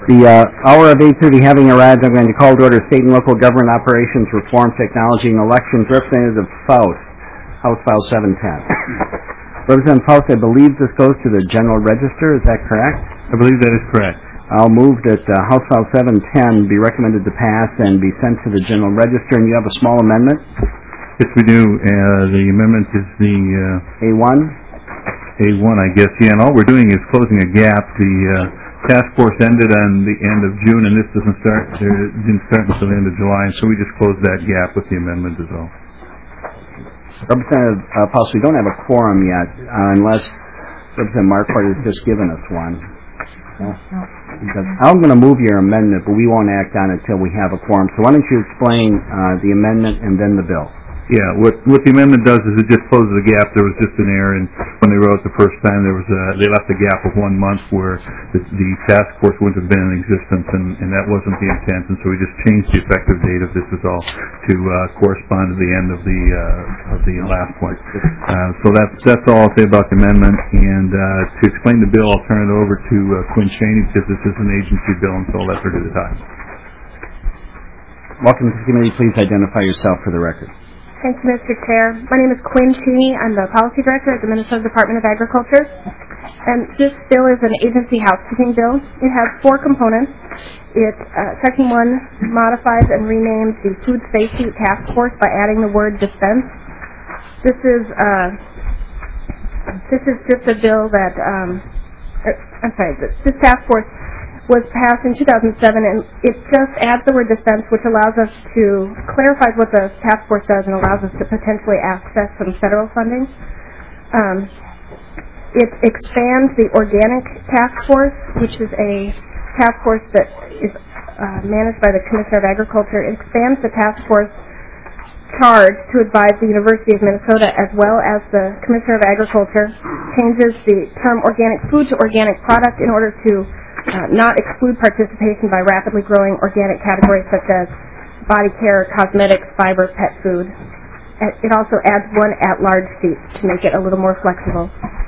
The hour of 8:30 having arrived, I'm going to call to order State and Local Government Operations, Reform, Technology, and Elections. Representative Faust, House File 710. Representative Faust, I believe this goes to the General Register. Is that correct? I believe that is correct. I'll move that House File 710 be recommended to pass and be sent to the General Register. And you have a small amendment? Yes, we do. The amendment is the... A1? A1, I guess. Yeah, and all we're doing is closing a gap. The task force ended on the end of June, and this didn't start until the end of July, and so we just closed that gap with the amendment as well. Representative Faust, we don't have a quorum yet, unless Representative Marquardt has just given us one. Because I'm going to move your amendment, but we won't act on it until we have a quorum. So why don't you explain the amendment and then the bill? Yeah, what the amendment does is it just closes the gap. There was just an error, and when they wrote it the first time, there was they left a gap of 1 month where the task force wouldn't have been in existence, and that wasn't the intent. And so we just changed the effective date of this is all to correspond to the end of the last one. So that's all I'll say about the amendment. And to explain the bill, I'll turn it over to Quinn Cheney, because this is an agency bill, and so I'll let her do the time. Welcome to the committee. Please identify yourself for the record. Thank you, Mr. Chair. My name is Quinn Cheney. I'm the Policy Director at the Minnesota Department of Agriculture. And this bill is an agency housekeeping bill. It has 4 components. Section 1 modifies and renames the Food Safety Task Force by adding the word dispense. This is just a bill that, this task force was passed in 2007, and it just adds the word dispense, which allows us to clarify what the task force does and allows us to potentially access some federal funding. It expands the organic task force, which is a task force that is managed by the Commissioner of Agriculture. It expands the task force charge to advise the University of Minnesota as well as the Commissioner of Agriculture, changes the term organic food to organic product in order to not exclude participation by rapidly growing organic categories such as body care, cosmetics, fiber, pet food. It also adds 1 at-large seat to make it a little more flexible.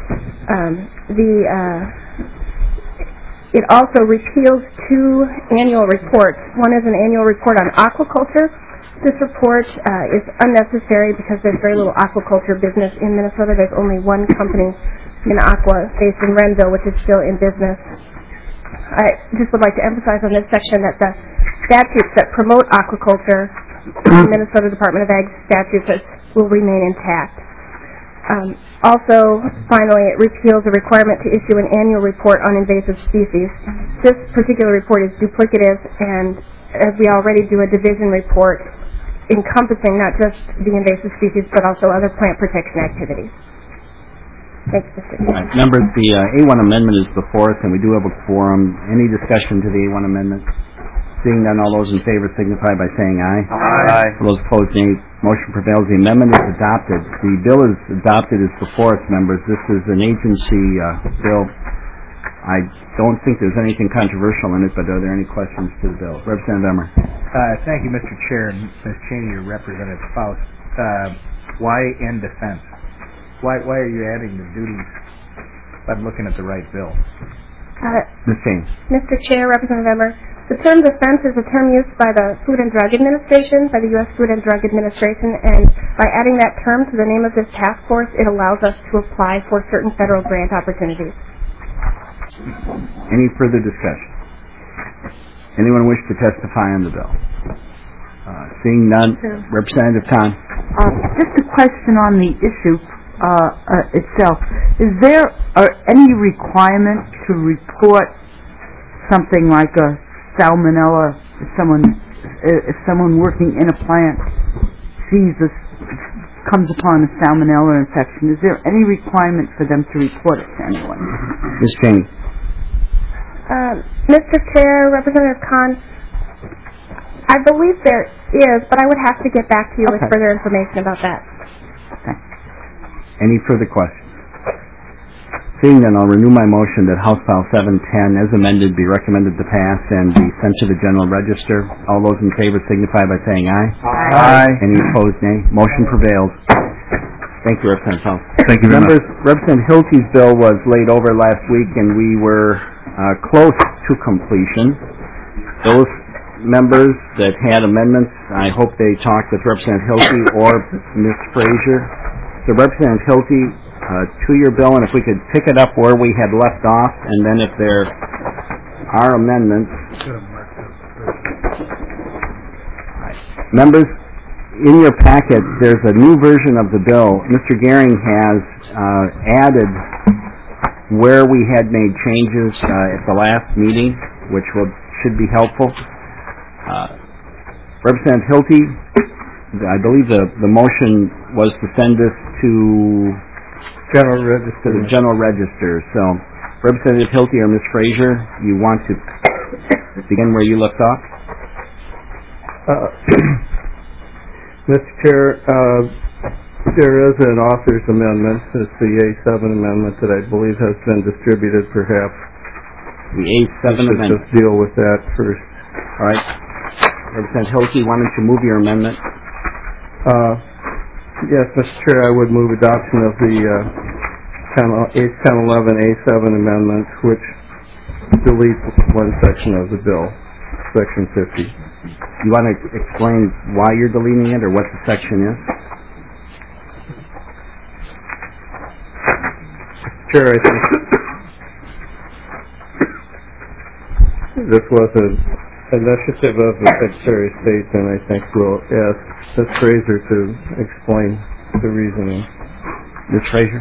It also repeals 2 annual reports. One is an annual report on aquaculture. This report is unnecessary because there's very little aquaculture business in Minnesota. There's only 1 company in aqua based in Renville, which is still in business. I just would like to emphasize on this section that the statutes that promote aquaculture, the Minnesota Department of Ag statutes, will remain intact. Also, finally, it repeals the requirement to issue an annual report on invasive species. This particular report is duplicative, and as we already do a division report encompassing not just the invasive species but also other plant protection activities. Thanks, Mr. Chairman. Members, the A1 amendment is before us, and we do have a quorum. Any discussion to the A1 amendment? Seeing none, all those in favor signify by saying aye. Aye. All those opposed, nay. Motion prevails. The amendment is adopted. The bill is adopted is before us, members. This is an agency bill. I don't think there's anything controversial in it, but are there any questions to the bill? Representative Emmer. Thank you, Mr. Chair, and Ms. Cheney, your Representative Faust. Why end defense? Why are you adding the duties? If I'm looking at the right bill. Ms. Cheney. Mr. Chair, Representative Emmer, the term defense is a term used by the Food and Drug Administration, by the U.S. Food and Drug Administration, and by adding that term to the name of this task force, it allows us to apply for certain federal grant opportunities. Any further discussion? Anyone wish to testify on the bill? Seeing none, Representative Kahn. Just a question on the issue itself. Is there any requirement to report something like a salmonella if someone working in a plant comes upon a salmonella infection? Is there any requirement for them to report it to anyone? Ms. Cheney. Mr. Chair, Representative Kahn, I believe there is, but I would have to get back to you with further information about that. Okay. Any further questions? Seeing none, I'll renew my motion that House File 710, as amended, be recommended to pass and be sent to the General Register. All those in favor signify by saying aye. Aye. Any opposed, nay. Motion prevails. Thank you, Representative House. Thank you very much. Representative Hilty's bill was laid over last week, and we were close to completion. Those members that had amendments, I hope they talked with Representative Hilty or Ms. Frazier. So Representative Hilty, to your bill, and if we could pick it up where we had left off, and then if there are amendments. Members, in your packet, there's a new version of the bill. Mr. Gehring has added where we had made changes at the last meeting, which should be helpful. Representative Hilty, I believe the motion was to send this to the General Register. So, Representative Hilty or Ms. Frazier, you want to begin where you left off? Mr. Chair, there is an author's amendment. It's the A7 amendment that I believe has been distributed, perhaps. The A7 amendment. Let's just deal with that first. All right. Representative Hilty, why don't you move your amendment? Yes, Mr. Chair, I would move adoption of the 1011 A7 amendment, which deletes one section of the bill, Section 50. You want to explain why you're deleting it or what the section is? Chair, I think this was an initiative of the Secretary of State, and I think we'll ask Ms. Frazier to explain the reasoning. Ms. Frazier?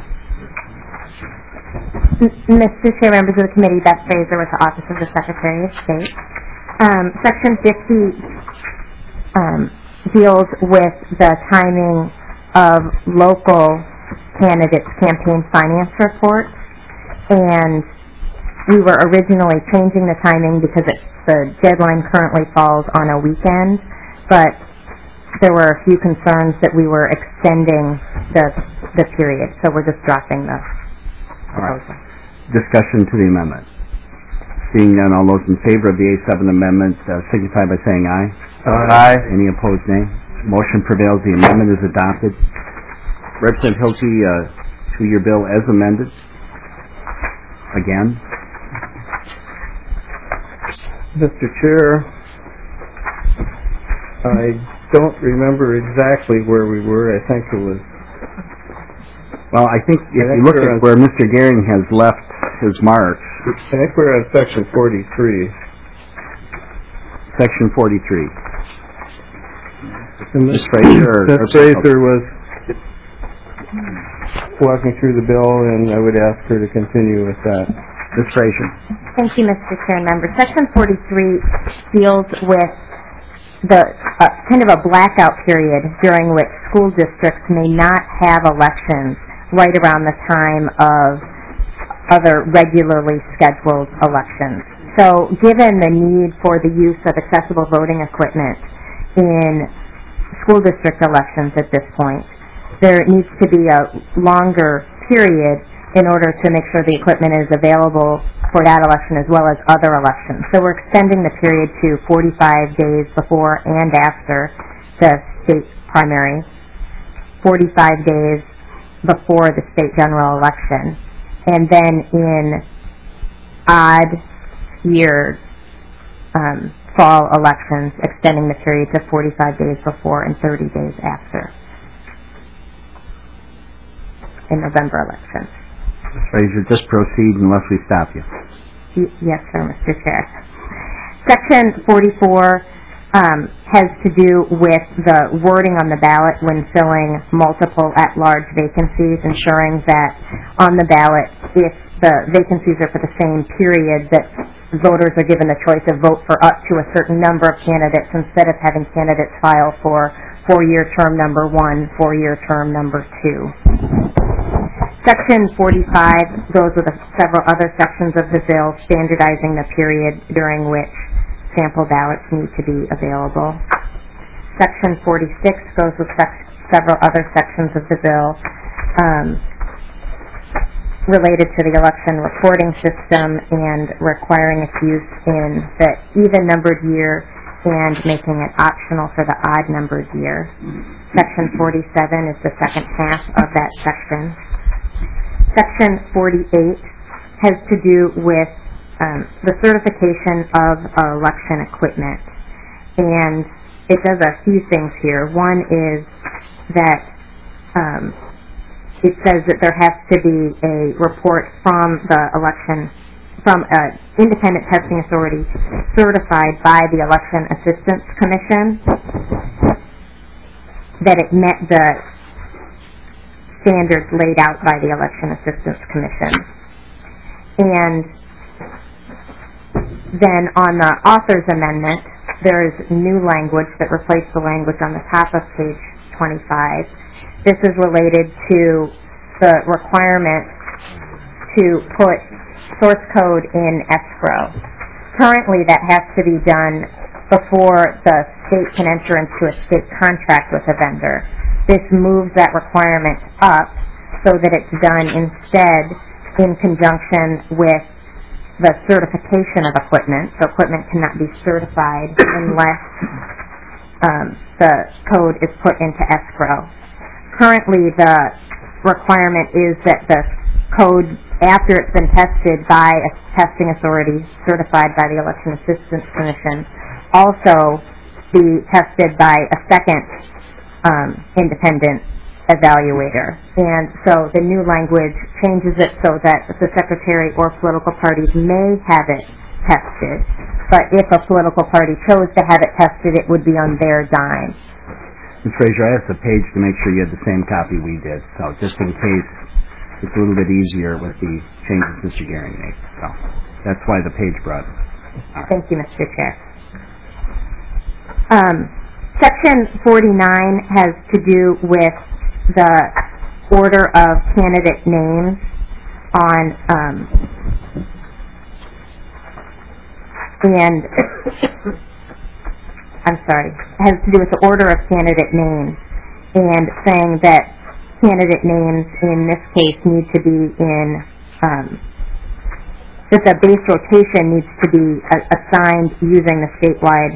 Mr. Chair, members of the committee, Beth Frazier with the Office of the Secretary of State. Section 50 deals with the timing of local candidates' campaign finance reports, and we were originally changing the timing because the deadline currently falls on a weekend, but there were a few concerns that we were extending the period, so we're just dropping the proposal. Discussion to the amendment. Seeing none, all those in favor of the A7 amendment signify by saying aye. Aye. Any opposed, nay. Motion prevails. The amendment is adopted. Representative Hilty, to your bill as amended. Again. Mr. Chair, I don't remember exactly where we were. I think it was... Well, I think if you look at where Mr. Gehring has left his marks... I think we're on Section 43. Section 43. Ms. Frazier was walking through the bill, and I would ask her to continue with that. Ms. Frazier. Thank you, Mr. Chair and members. Section 43 deals with the kind of a blackout period during which school districts may not have elections right around the time of other regularly scheduled elections. So given the need for the use of accessible voting equipment in school district elections at this point, there needs to be a longer period in order to make sure the equipment is available for that election as well as other elections. So we're extending the period to 45 days before and after the state primary, 45 days before the state general election, and then in odd year fall elections, extending the period to 45 days before and 30 days after in November elections. Ms. Frazier, just proceed unless we stop you. Yes, sir, Mr. Chair. Section 44 has to do with the wording on the ballot when filling multiple at-large vacancies, ensuring that on the ballot, if the vacancies are for the same period, that voters are given the choice to vote for up to a certain number of candidates instead of having candidates file for 4-year term number 1, 4-year term number 2. Section 45 goes with several other sections of the bill, standardizing the period during which sample ballots need to be available. Section 46 goes with several other sections of the bill related to the election reporting system and requiring its use in the even-numbered year and making it optional for the odd-numbered year. Section 47 is the second half of that section. Section 48 has to do with the certification of election equipment. And it does a few things here. One is that it says that there has to be a report from an independent testing authority certified by the Election Assistance Commission that it met the standards laid out by the Election Assistance Commission. And then on the author's amendment, there is new language that replaced the language on the top of page 25. This is related to the requirement to put source code in escrow. Currently, that has to be done before the state can enter into a state contract with a vendor. This moves that requirement up so that it's done instead in conjunction with the certification of equipment. So equipment cannot be certified unless the code is put into escrow. Currently, the requirement is that the code, after it's been tested by a testing authority certified by the Election Assistance Commission, also be tested by a second independent evaluator. And so the new language changes it so that the secretary or political parties may have it tested. But if a political party chose to have it tested, it would be on their dime. Ms. Fraser, I asked the page to make sure you had the same copy we did, so just in case it's a little bit easier with the changes Mr. Gehring made. So that's why the page brought it. Thank you, Mr. Chair. Section 49 has to do with the order of candidate names on has to do with the order of candidate names and saying that candidate names in this case need to be in that the base rotation needs to be assigned using the statewide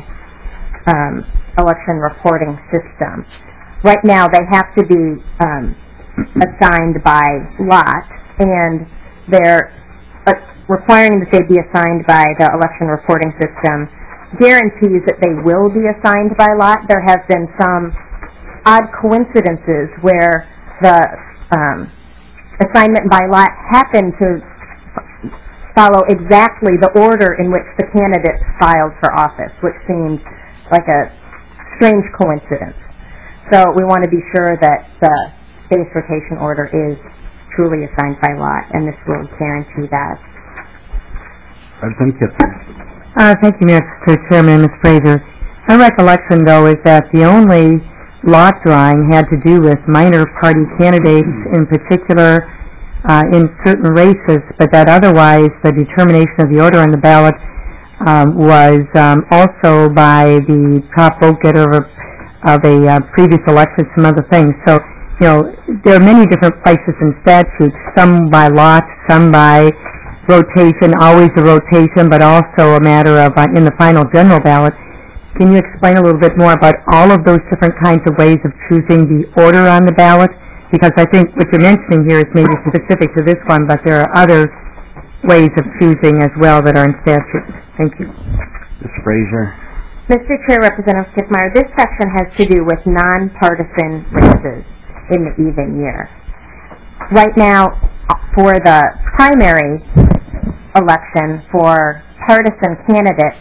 election reporting system. Right now, they have to be assigned by lot, and they're requiring that they be assigned by the election reporting system guarantees that they will be assigned by lot. There have been some odd coincidences where the assignment by lot happened to follow exactly the order in which the candidates filed for office, which seems like a strange coincidence. So we want to be sure that the base rotation order is truly assigned by lot, and this will guarantee that. Representative Kipton. Thank you, Mr. Chairman, Ms. Fraser. My recollection, though, is that the only lot drawing had to do with minor party candidates, in particular in certain races, but that otherwise the determination of the order on the ballot was also by the top vote getter of a previous election, some other things. So, you know, there are many different places in statutes, some by lot, some by rotation, always a rotation, but also a matter of in the final general ballot. Can you explain a little bit more about all of those different kinds of ways of choosing the order on the ballot? Because I think what you're mentioning here is maybe specific to this one, but there are other ways of choosing as well that are in statute. Thank you. Ms. Fraser. Mr. Chair, Representative Stickmeyer, this section has to do with nonpartisan races in the even year. Right now, for the primary election for partisan candidates,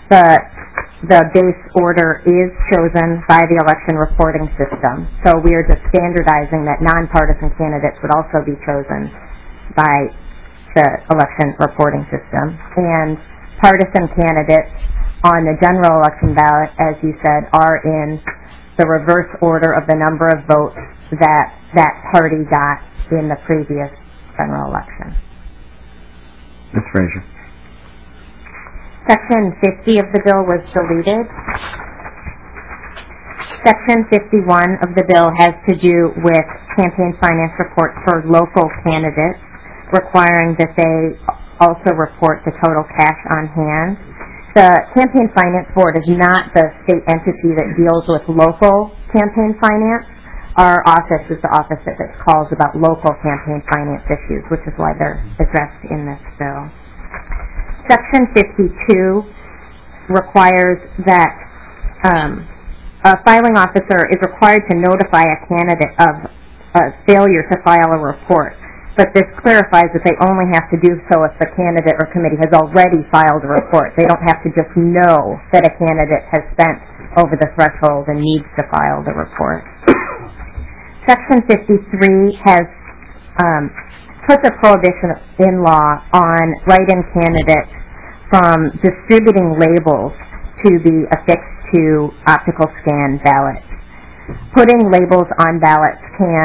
the base order is chosen by the election reporting system. So we are just standardizing that nonpartisan candidates would also be chosen by the election reporting system. And partisan candidates on the general election ballot, as you said, are in the reverse order of the number of votes that that party got in the previous general election. Ms. Fraser. Section 50 of the bill was deleted. Section 51 of the bill has to do with campaign finance reports for local candidates, requiring that they also report the total cash on hand. The Campaign Finance Board is not the state entity that deals with local campaign finance. Our office is the office that calls about local campaign finance issues, which is why they're addressed in this bill. Section 52 requires that a filing officer is required to notify a candidate of a failure to file a report. But this clarifies that they only have to do so if the candidate or committee has already filed a report. They don't have to just know that a candidate has spent over the threshold and needs to file the report. Section 53 has put the prohibition in law on write-in candidates from distributing labels to be affixed to optical scan ballots. Putting labels on ballots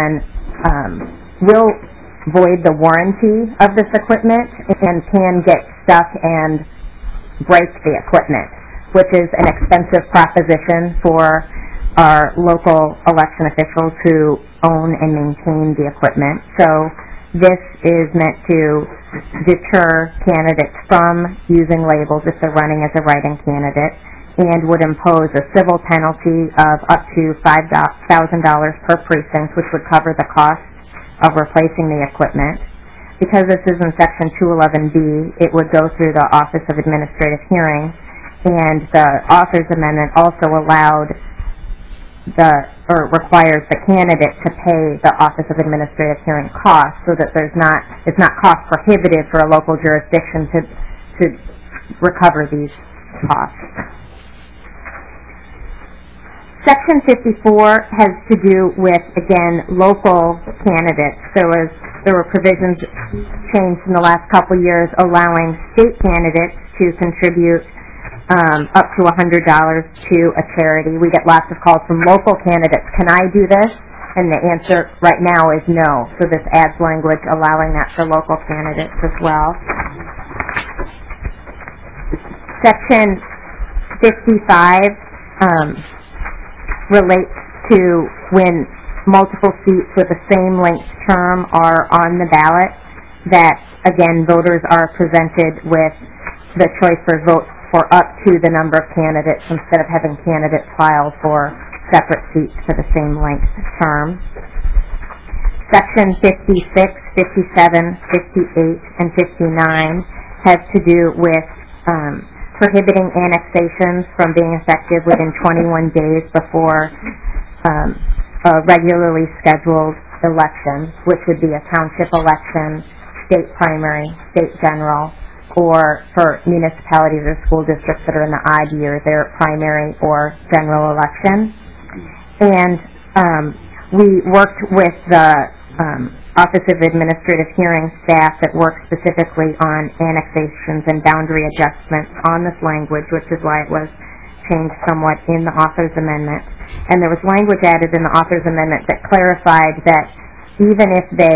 will void the warranty of this equipment and can get stuck and break the equipment, which is an expensive proposition for our local election officials who own and maintain the equipment. So this is meant to deter candidates from using labels if they're running as a write-in candidate, and would impose a civil penalty of up to $5,000 per precinct, which would cover the cost of replacing the equipment. Because this is in Section 211B, it would go through the Office of Administrative Hearings, and the author's amendment also requires the candidate to pay the Office of Administrative Hearing costs, so that it's not cost prohibitive for a local jurisdiction to recover these costs. Section 54 has to do with, again, local candidates. There were provisions changed in the last couple years allowing state candidates to contribute up to $100 to a charity. We get lots of calls from local candidates, can I do this? And the answer right now is no. So this adds language allowing that for local candidates as well. Section 55 relates to when multiple seats with the same length term are on the ballot, that, again, voters are presented with the choice for vote for up to the number of candidates instead of having candidates file for separate seats for the same length term. Section 56, 57, 58, and 59 has to do with prohibiting annexations from being effective within 21 days before a regularly scheduled election, which would be a township election, state primary, state general, or for municipalities or school districts that are in the odd year, their primary or general election. And we worked with the Office of Administrative Hearings staff that works specifically on annexations and boundary adjustments on this language, which is why it was changed somewhat in the author's amendment. And there was language added in the author's amendment that clarified that even if they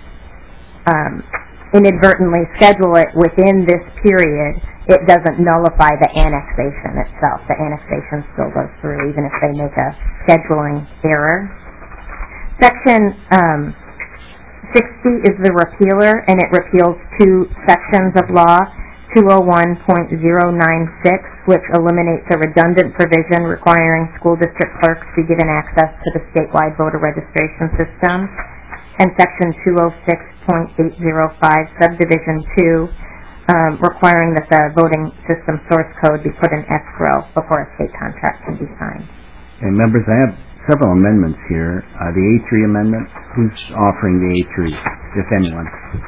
inadvertently schedule it within this period, it doesn't nullify the annexation itself. The annexation still goes through even if they make a scheduling error. Section 60 is the repealer, and it repeals two sections of law, 201.096, which eliminates a redundant provision requiring school district clerks be given access to the statewide voter registration system, and Section 206.805, Subdivision 2, requiring that the voting system source code be put in escrow before a state contract can be signed. And members, I have several amendments here. The A3 amendment, who's offering the A3, if anyone?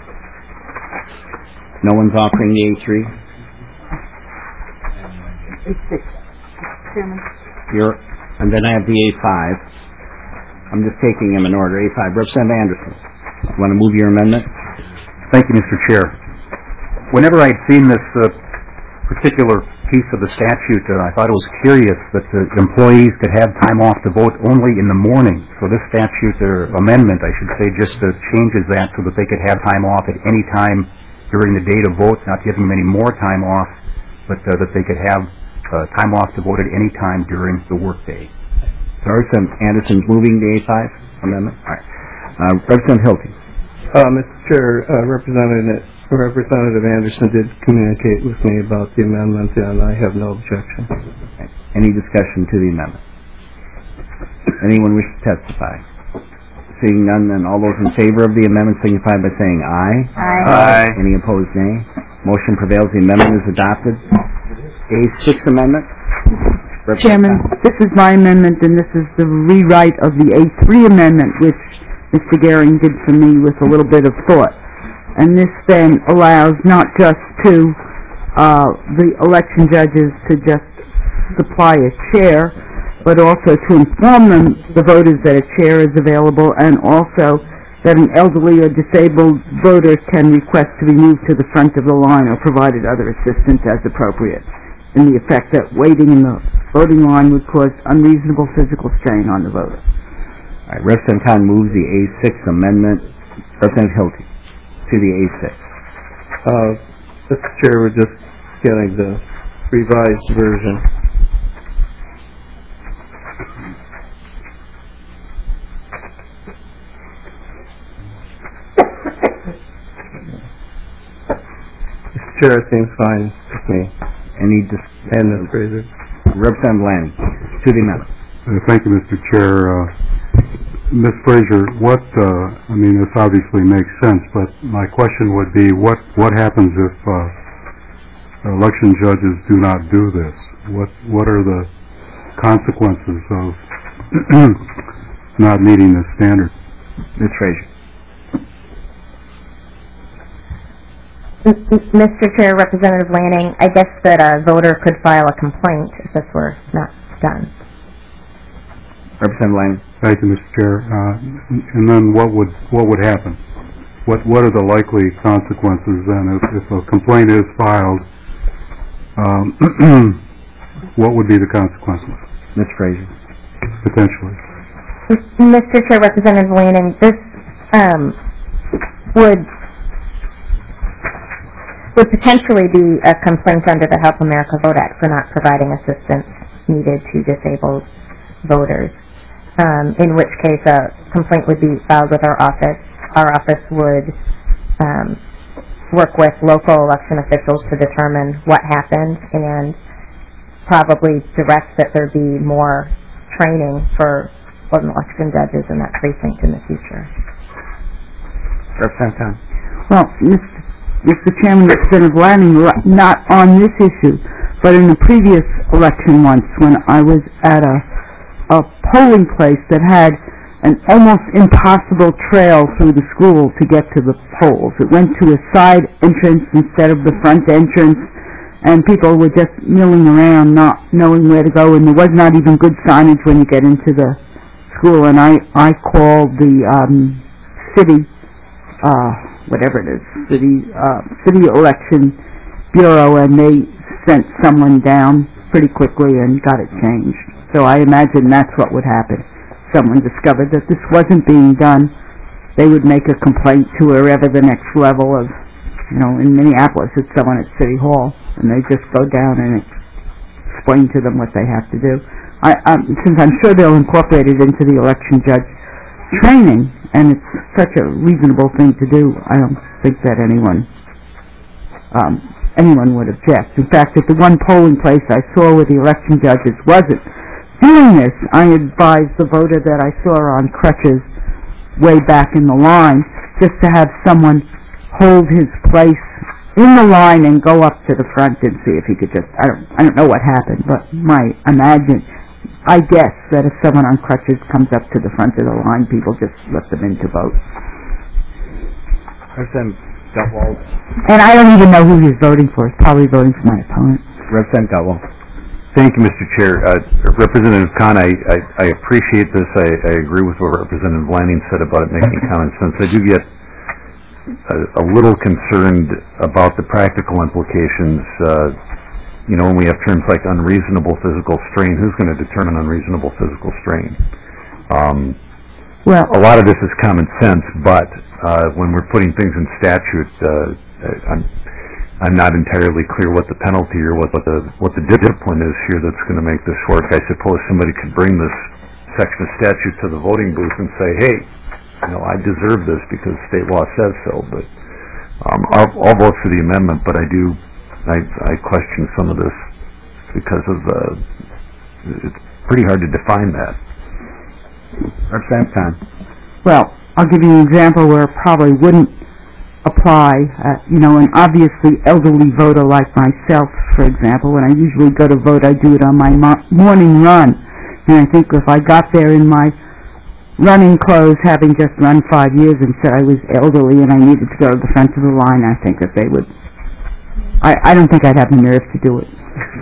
No one's offering the A3? And then I have the A5. I'm just taking them in order. A5, Representative Anderson. You want to move your amendment? Thank you, Mr. Chair. Whenever I'd seen this particular piece of the statute, I thought it was curious that the employees could have time off to vote only in the morning. So this statute, or amendment, I should say, just changes that so that they could have time off at any time during the day to vote, not giving them any more time off, but that they could have time off to vote at any time during the workday. Representative Anderson's moving the A5 amendment? All right. Representative Hilty. Mr. Chair, Representative Anderson did communicate with me about the amendment, and I have no objection. Okay. Any discussion to the amendment? Anyone wish to testify? Seeing none, then all those in favor of the amendment signify by saying aye. Aye. Any opposed, nay. Motion prevails. The amendment is adopted. A6 amendment. Chairman, this is my amendment, and this is the rewrite of the A3 amendment, which Mr. Gehring did for me with a little bit of thought. And this then allows not just to the election judges to just supply a chair, but also to inform the voters that a chair is available, and also that an elderly or disabled voter can request to be moved to the front of the line or provided other assistance as appropriate, in the effect that waiting in the voting line would cause unreasonable physical strain on the voter. All right, Representative Khan moves the A6 amendment. Representative Hilty to the A6. Mr. Chair, we're just getting the revised version. Mr. Chair, it seems fine with me. Any And Ms. Fraser. Representative Lanning to the amendment. Thank you, Mr. Chair. Ms. Fraser, this obviously makes sense, but my question would be, what happens if election judges do not do this? What are the consequences of not meeting this standard? Ms. Fraser. Mr. Chair, Representative Lanning, I guess that a voter could file a complaint if this were not done. Representative Lanning. Thank you, Mr. Chair. And then what would happen? What are the likely consequences then if a complaint is filed? What would be the consequences? Ms. Fraser. Potentially. Mr. Chair, Representative Lanning, this would potentially be a complaint under the Help America Vote Act for not providing assistance needed to disabled voters, in which case a complaint would be filed with our office. Our office would work with local election officials to determine what happened and probably direct that there be more training for election judges in that precinct in the future. Representative Khan. Well, Mr. Chairman, Representative Lanning, not on this issue, but in a previous election once when I was at a polling place that had an almost impossible trail through the school to get to the polls. It went to a side entrance instead of the front entrance, and people were just milling around not knowing where to go, and there was not even good signage when you get into the school. And I called the city city election bureau, and they sent someone down pretty quickly and got it changed. So I imagine that's what would happen. Someone discovered that this wasn't being done, they would make a complaint to wherever the next level of, in Minneapolis it's someone at City Hall, and they just go down and explain to them what they have to do. Since I'm sure they'll incorporate it into the election judge training, and it's such a reasonable thing to do, I don't think that anyone would object. In fact, at the one polling place I saw where the election judges wasn't doing this, I advised the voter that I saw on crutches way back in the line just to have someone hold his place in the line and go up to the front and see if he could just, I don't know what happened, but I guess that if someone on crutches comes up to the front of the line, people just let them in to vote. Representative Gutwald. And I don't even know who he's voting for. He's probably voting for my opponent. Representative Gutwald. Thank you, Mr. Chair. Representative Khan, I appreciate this. I agree with what Representative Lanning said about it making common sense. I do get a little concerned about the practical implications. When we have terms like unreasonable physical strain, who's going to determine unreasonable physical strain? Well, a lot of this is common sense, but when we're putting things in statute, I'm not entirely clear what the penalty or what the discipline is here that's going to make this work. I suppose somebody could bring this section of statute to the voting booth and say, hey, I deserve this because state law says so. But I'll vote for the amendment, but I question some of this because of it's pretty hard to define that. Representative Khan. well, I'll give you an example where it probably wouldn't apply. An obviously elderly voter like myself, for example, when I usually go to vote, I do it on my morning run. And I think if I got there in my running clothes, having just run 5 years, and said I was elderly and I needed to go to the front of the line, I think that they would... I don't think I'd have the nerve to do it.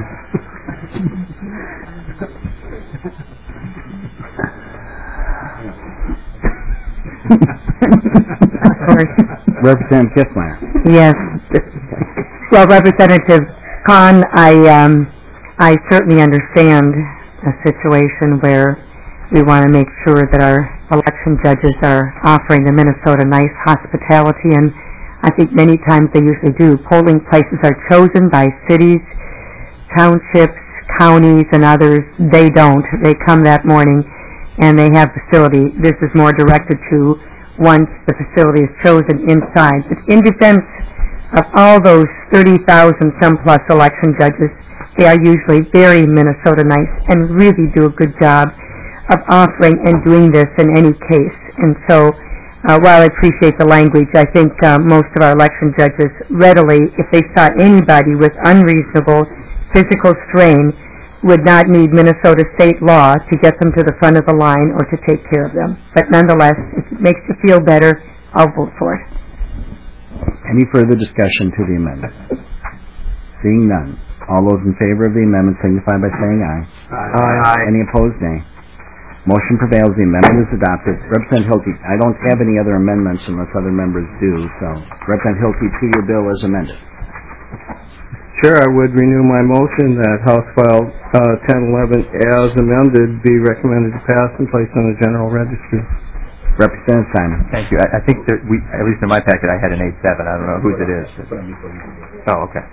Representative Kissmeyer. Yes. Well, Representative Kahn, I certainly understand a situation where we want to make sure that our election judges are offering the Minnesota nice hospitality, and I think many times they usually do. Polling places are chosen by cities, townships, counties, and others. They don't. They come that morning and they have facility. This is more directed to once the facility is chosen inside. But in defense of all those 30,000 some plus election judges, they are usually very Minnesota nice and really do a good job of offering and doing this in any case. And so while I appreciate the language, I think most of our election judges readily, if they saw anybody with unreasonable physical strain, would not need Minnesota state law to get them to the front of the line or to take care of them. But nonetheless, if it makes you feel better, I'll vote for it. Any further discussion to the amendment? Seeing none. All those in favor of the amendment signify by saying aye. Aye. Any opposed, nay. Motion prevails. The amendment is adopted. Representative Hilke, I don't have any other amendments unless other members do, so Representative Hilke, to your bill as amended. Chair, I would renew my motion that House File 1011 as amended be recommended to pass and placed on the General Registry. Representative Simon. Thank you. I think that we, at least in my packet, I had an 8-7. I don't know whose it is. Oh, okay.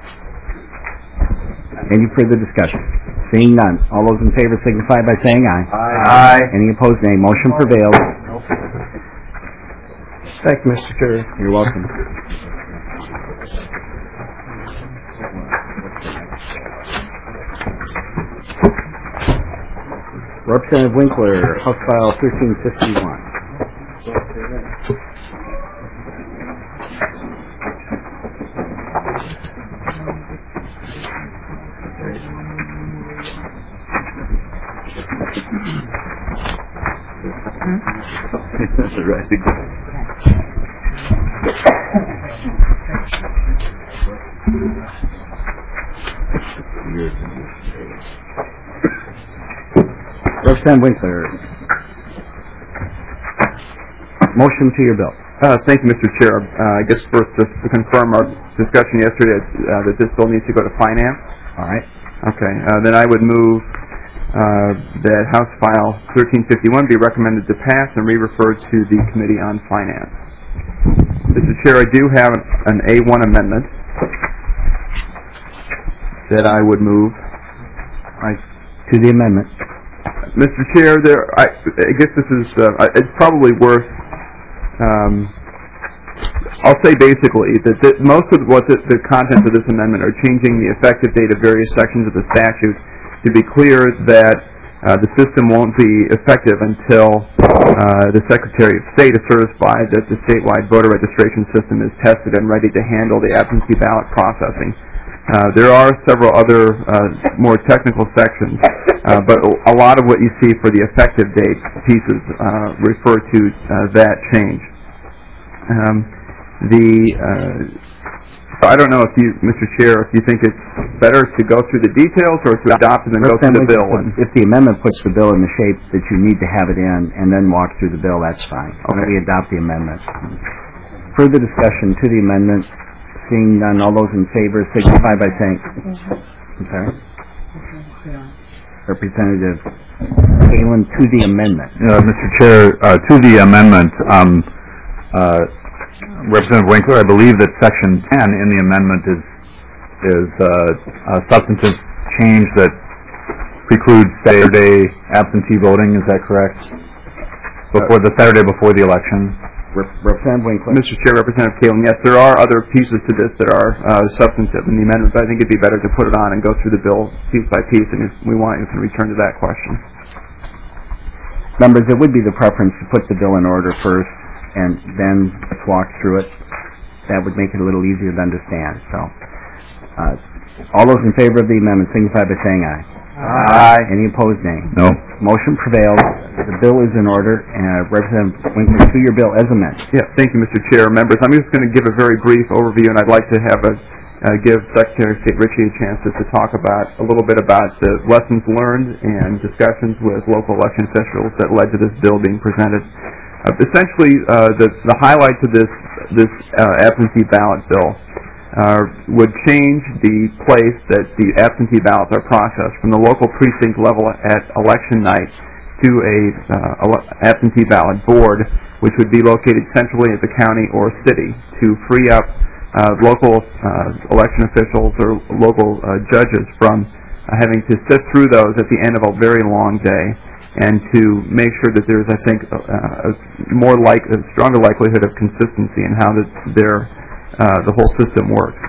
Any further discussion? Seeing none. All those in favor signify by saying aye. Aye. Any opposed, nay. Motion prevails. Thank you, Mr. Chair. You're welcome. Representative Winkler, House File 1351. Representative Winkler, motion to your bill. Thank you, Mr. Chair. I guess first, just to confirm our discussion yesterday that this bill needs to go to Finance. All right. Okay. Then I would move that House File 1351 be recommended to pass and re-referred to the Committee on Finance. Mr. Chair, I do have an A1 amendment that I would move. To the amendment. Mr. Chair, I guess this is, it's probably worth, I'll say basically that most of what the contents of this amendment are changing the effective date of various sections of the statute to be clear that the system won't be effective until the Secretary of State is certified that the statewide voter registration system is tested and ready to handle the absentee ballot processing. There are several other more technical sections, but a lot of what you see for the effective date pieces refer to that change. I don't know if you, Mr. Chair, if you think it's better to go through the details or to adopt and then go through the bill. If the amendment puts the bill in the shape that you need to have it in and then walk through the bill, that's fine. Okay. We adopt the amendment. Further discussion to the amendment. Seeing none, all those in favor signify by saying... I'm sorry? Representative Kalin, to the amendment. Mr. Chair, to the amendment, Representative Winkler, I believe that Section 10 in the amendment is a substantive change that precludes Saturday absentee voting. Is that correct? Before the Saturday before the election. Representative Winkler. Mr. Chair, Representative Kalin, yes, there are other pieces to this that are substantive in the amendment, but I think it'd be better to put it on and go through the bill piece by piece, and if we want, you can return to that question. members, it would be the preference to put the bill in order first and then let's walk through it. That would make it a little easier to understand. So, all those in favor of the amendment signify by saying aye. Aye. Any opposed, nay. No. Motion prevails. The bill is in order. Representative Winkler, to your bill as amended. Yeah, thank you, Mr. Chair. Members, I'm just going to give a very brief overview, and I'd like to have give Secretary of State Ritchie a chance to talk about a little bit about the lessons learned and discussions with local election officials that led to this bill being presented. Essentially, the highlights of this absentee ballot bill would change the place that the absentee ballots are processed from the local precinct level at election night to a absentee ballot board, which would be located centrally at the county or city, to free up local election officials or local judges from having to sift through those at the end of a very long day, and to make sure that there's, I think, a stronger likelihood of consistency in how the whole system works.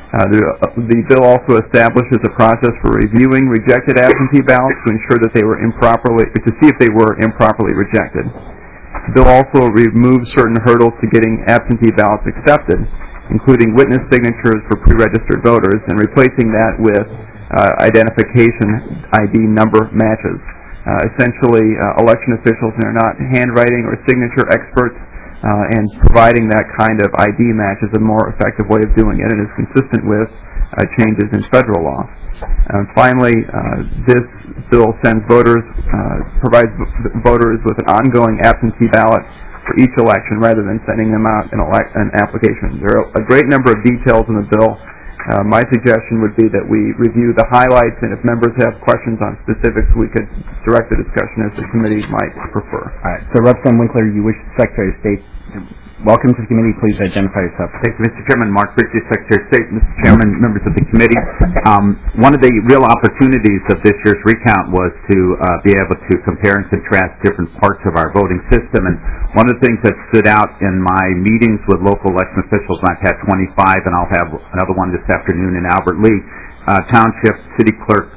The bill also establishes a process for reviewing rejected absentee ballots to ensure that to see if they were improperly rejected. The bill also removes certain hurdles to getting absentee ballots accepted, including witness signatures for pre-registered voters, and replacing that with identification ID number matches. Essentially, election officials are not handwriting or signature experts, and providing that kind of ID match is a more effective way of doing it and is consistent with changes in federal law. Finally, this bill provides voters with an ongoing absentee ballot for each election rather than sending them out an application. There are a great number of details in the bill. My suggestion would be that we review the highlights, and if members have questions on specifics, we could direct the discussion as the committee might prefer. All right. So, Representative Winkler, you wish the Secretary of State. Welcome to the committee. Please identify yourself. Thank you, Mr. Chairman. Mark Ritchie, Secretary of State. Mr. Chairman, members of the committee. One of the real opportunities of this year's recount was to be able to compare and contrast different parts of our voting system. And one of the things that stood out in my meetings with local election officials, and I've had 25, and I'll have another one this afternoon in Albert Lea, township, city clerk,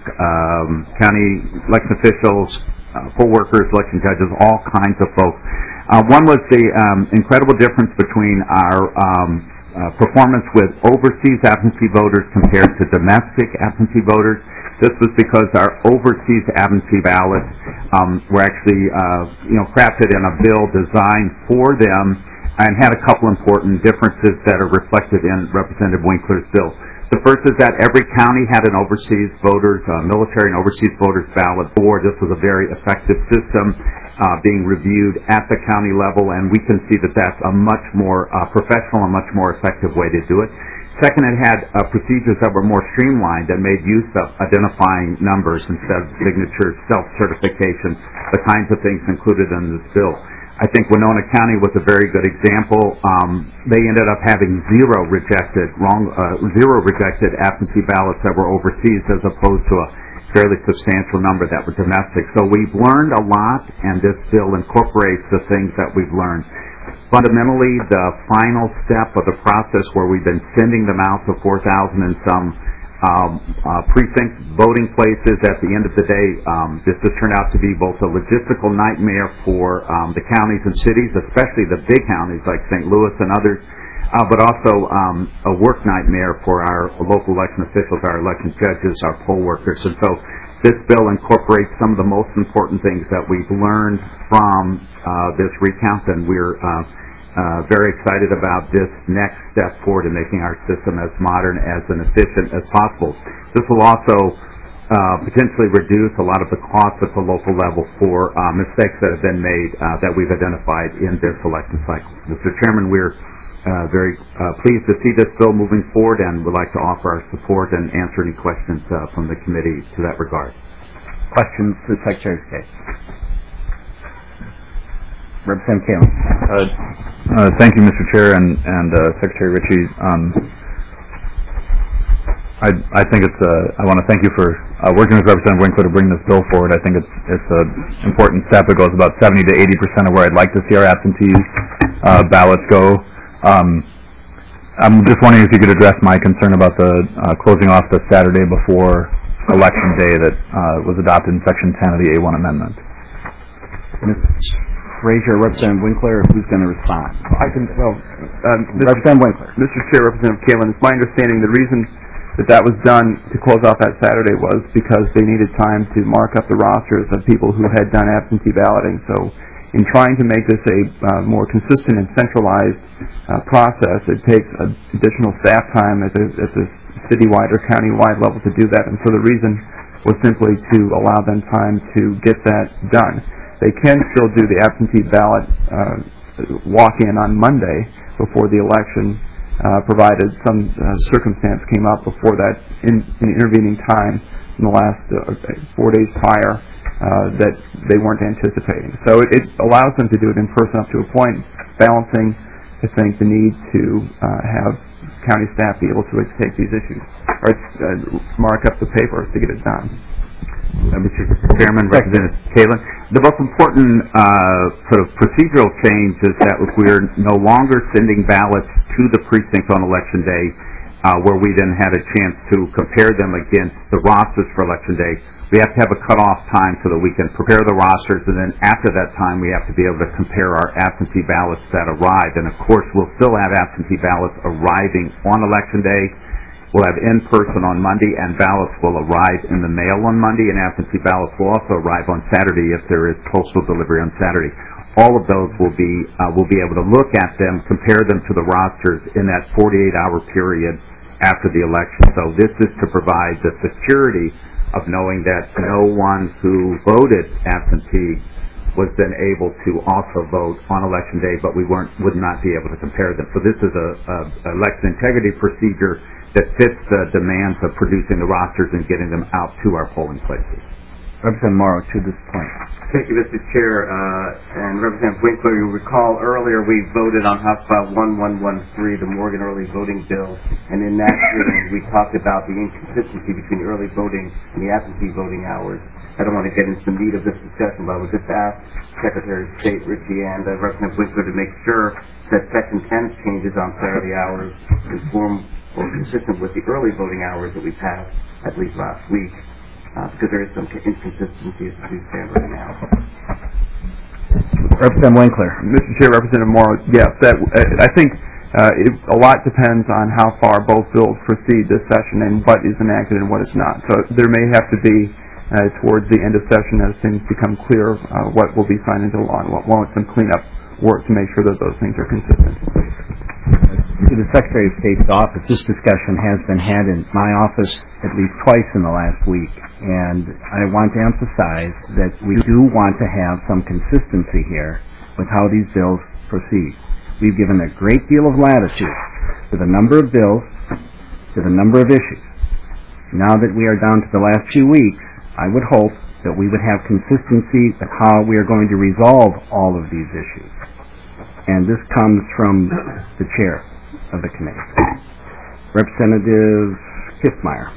county election officials, poll workers, election judges, all kinds of folks. One was the incredible difference between our performance with overseas absentee voters compared to domestic absentee voters. This was because our overseas absentee ballots were actually crafted in a bill designed for them and had a couple important differences that are reflected in Representative Winkler's bill. The first is that every county had an overseas voters, military and overseas voters ballot board. This was a very effective system being reviewed at the county level, and we can see that that's a much more professional and much more effective way to do it. Second, it had procedures that were more streamlined and made use of identifying numbers instead of signatures, self-certification, the kinds of things included in this bill. I think Winona County was a very good example. They ended up having zero rejected absentee ballots that were overseas, as opposed to a fairly substantial number that were domestic. So we've learned a lot, and this bill incorporates the things that we've learned. Fundamentally, the final step of the process where we've been sending them out to 4,000 and some precinct voting places at the end of the day, this has turned out to be both a logistical nightmare for the counties and cities, especially the big counties like St. Louis and others, but also a work nightmare for our local election officials, our election judges, our poll workers. And so this bill incorporates some of the most important things that we've learned from this recount, and we're very excited about this next step forward in making our system as modern and efficient as possible. This will also potentially reduce a lot of the costs at the local level for mistakes that have been made that we've identified in this election cycle. Mr. Chairman, we're very pleased to see this bill moving forward, and would like to offer our support and answer any questions from the committee to that regard. Questions to the Secretary of State? Representative Kalin. Thank you, Mr. Chair and Secretary Ritchie. I think I want to thank you for working with Representative Winkler to bring this bill forward. I think it's an important step. It goes about 70 to 80% of where I'd like to see our absentee ballots go. I'm just wondering if you could address my concern about the closing off the Saturday before Election Day that was adopted in Section 10 of the A1 Amendment. Ms. Frazier, Representative Winkler, who's going to respond? Representative Winkler. Mr. Chair, Representative Kalin, it's my understanding the reason that was done to close off that Saturday was because they needed time to mark up the rosters of people who had done absentee balloting. So in trying to make this a more consistent and centralized process, it takes additional staff time at the citywide or countywide level to do that. And so the reason was simply to allow them time to get that done. They can still do the absentee ballot walk-in on Monday before the election, provided some circumstance came up before that in intervening time in the last 4 days prior that they weren't anticipating. So it allows them to do it in person up to a point, balancing, I think, the need to have county staff be able to take these issues or mark up the paper to get it done. Mr. Chairman, Representative Kalin, the most important sort of procedural change is that we're no longer sending ballots to the precinct on Election Day, where we then had a chance to compare them against the rosters for Election Day. We have to have a cutoff time so that we can prepare the rosters, and then after that time we have to be able to compare our absentee ballots that arrived. And of course, we'll still have absentee ballots arriving on Election Day. We'll have in-person on Monday, and ballots will arrive in the mail on Monday, and absentee ballots will also arrive on Saturday if there is postal delivery on Saturday. All of those will be able to look at them, compare them to the rosters in that 48-hour period after the election. So this is to provide the security of knowing that no one who voted absentee was then able to also vote on Election Day, but would not be able to compare them. So this is a election integrity procedure that fits the demands of producing the rosters and getting them out to our polling places. Representative Morrow, to this point. Thank you, Mr. Chair. And Representative Winkler, you'll recall earlier we voted on House File 1113, the Morgan Early Voting Bill, and in that hearing we talked about the inconsistency between early voting and the absentee voting hours. I don't want to get into the meat of this discussion, but I would just ask Secretary of State Ritchie and Representative Winkler to make sure that Section 10's changes on Saturday hours conform or consistent with the early voting hours that we passed, at least last week, because there is some inconsistency as we stand right now. Representative Winkler. Mr. Chair, Representative Morrow, yes, I think a lot depends on how far both bills proceed this session and what is enacted and what is not. So there may have to be, towards the end of session, as things become clear, what will be signed into law and what won't, some cleanup work to make sure that those things are consistent. To the Secretary of State's office, this discussion has been had in my office at least twice in the last week, and I want to emphasize that we do want to have some consistency here with how these bills proceed. We've given a great deal of latitude to the number of bills, to the number of issues. Now that we are down to the last few weeks, I would hope that we would have consistency with how we are going to resolve all of these issues. And this comes from the chair of the committee. Representative Kiffmeyer.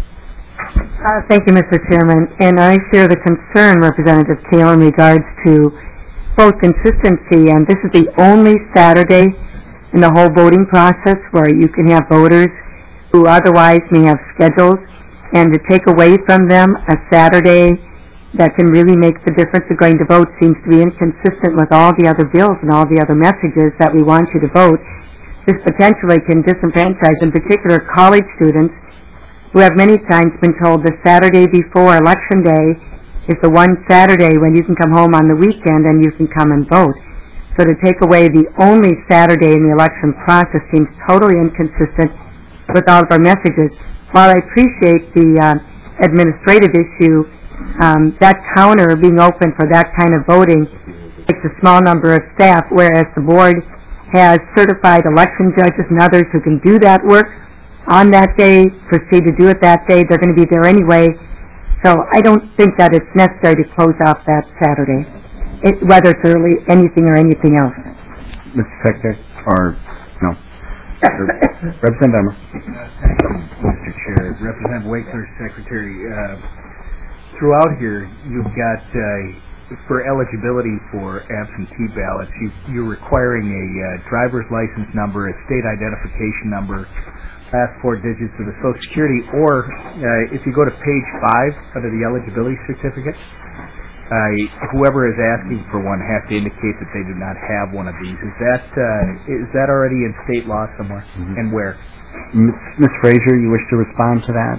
Thank you, Mr. Chairman. And I share the concern, Representative Taylor, in regards to vote consistency. And this is the only Saturday in the whole voting process where you can have voters who otherwise may have schedules, and to take away from them a Saturday that can really make the difference of going to vote seems to be inconsistent with all the other bills and all the other messages that we want you to vote. This potentially can disenfranchise, in particular, college students who have many times been told the Saturday before Election Day is the one Saturday when you can come home on the weekend and you can come and vote. So to take away the only Saturday in the election process seems totally inconsistent with all of our messages. While I appreciate the administrative issue, that counter being open for that kind of voting takes a small number of staff, whereas the board has certified election judges and others who can do that work on that day, proceed to do it that day. They're going to be there anyway. So I don't think that it's necessary to close off that Saturday, whether it's early, anything or anything else. Mr. Secretary, or no? Representative Emmer. Thank you, Mr. Chair. Representative Winkler, Secretary. Throughout here, you've got, for eligibility for absentee ballots, you're requiring a driver's license number, a state identification number, last 4 digits of the Social Security, or if you go to page 5 under the eligibility certificate, whoever is asking for one has to indicate that they do not have one of these. Is that already in state law somewhere? Mm-hmm. And where? Ms. Fraser, you wish to respond to that?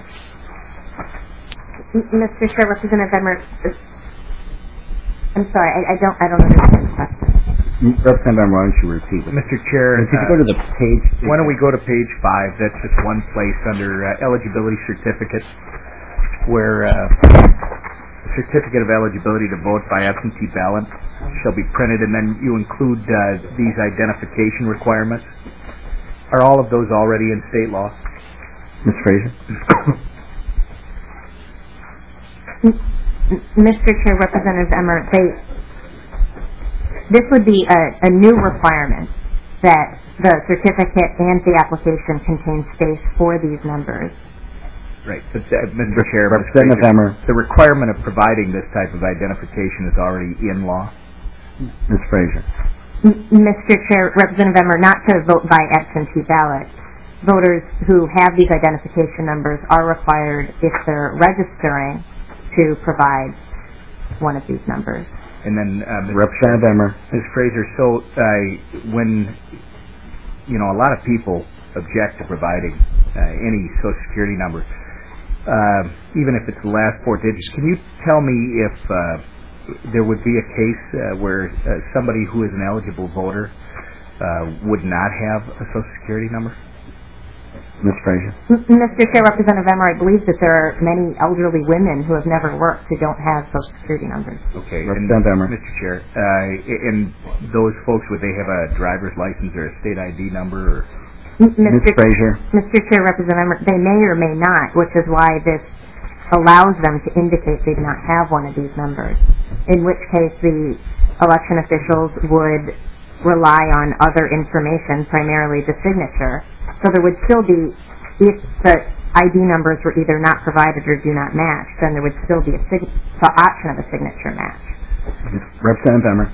Mr. Chair, Representative Emmer, I'm sorry, I don't understand the question. Representative Emmer, why don't you repeat it? Mr. Chair, could you go to the page? Why don't we go to page 5? That's just one place under eligibility certificates, where certificate of eligibility to vote by absentee ballot shall be printed, and then you include these identification requirements. Are all of those already in state law? Ms. Fraser? Mr. Chair, Representative Emmer, this would be a new requirement that the certificate and the application contain space for these numbers. Right, but Mr. Chair, Representative Emmer, the requirement of providing this type of identification is already in law. Ms. Fraser. Mr. Chair, Representative Emmer, not to vote by absentee ballot. Voters who have these identification numbers are required, if they're registering, to provide one of these numbers. And then, Representative Emmer. Ms. Fraser, so when, a lot of people object to providing any Social Security number, even if it's the last 4 digits, can you tell me if there would be a case where somebody who is an eligible voter would not have a Social Security number? Ms. Fraser. Mr. Chair, Representative Emmer, I believe that there are many elderly women who have never worked who don't have Social Security numbers. Okay. Representative Emmer. Mr. Chair, and those folks, would they have a driver's license or a state ID number? Or? Ms. Fraser. Mr. Chair, Representative Emmer, they may or may not, which is why this allows them to indicate they do not have one of these numbers, in which case the election officials would rely on other information, primarily the signature. So there would still be, if the ID numbers were either not provided or do not match, then there would still be the option of a signature match. Representative Emmer.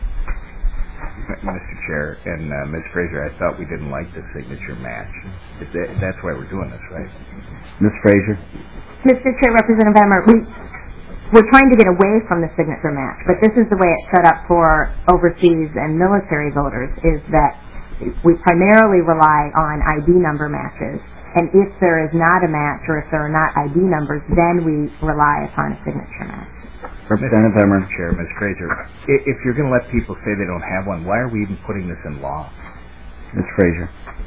Mr. Chair and Ms. Fraser, I thought we didn't like the signature match. That's why we're doing this, right? Ms. Fraser. Mr. Chair, Representative Emmer, we're trying to get away from the signature match, but this is the way it's set up for overseas and military voters, is that we primarily rely on ID number matches, and if there is not a match or if there are not ID numbers, then we rely upon a signature match. Representative Emmer. Chair, Ms. Fraser, if you're going to let people say they don't have one, why are we even putting this in law? Ms. Fraser.